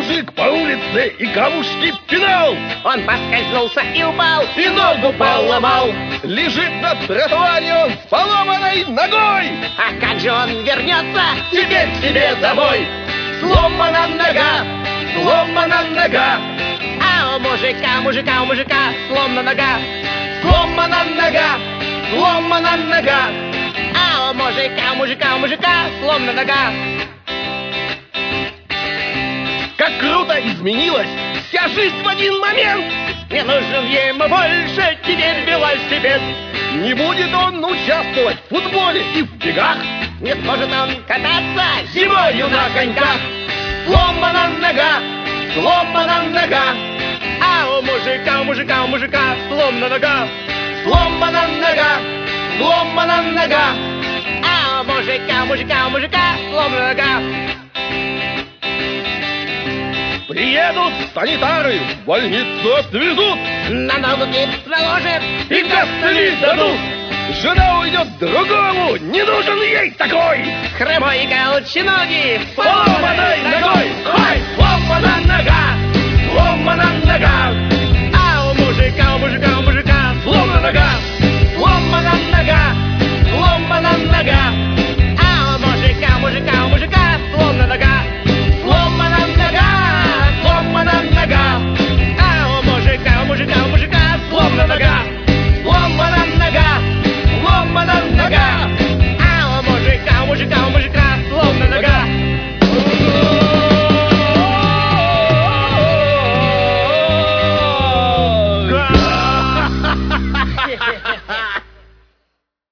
мужик по улице и камушки пинал, Он поскользнулся и упал, и ногу поломал. Лежит на тротуаре он с поломанной ногой. а как же он вернется? Теперь к себе домой. Сломана нога, сломана нога, А у мужика сломана нога. сломана нога, сломана нога. А у мужика сломана нога. Как круто изменилась вся жизнь в один момент. Не нужен ему больше теперь велосипед. Не будет он участвовать в футболе и в бегах, Не сможет он кататься зимою на коньках. Сломана нога, сломана нога, А у мужика сломана нога. сломана нога, сломана нога. А у мужика сломана нога. Приедут санитары, в больницу отвезут На ногу гипс наложит. и костыли дадут. Жена уйдет к другому, не нужен ей такой, С хромой и колченоги. с поломанной ногой. Ой, сломана нога, сломана нога, А у мужика сломана нога.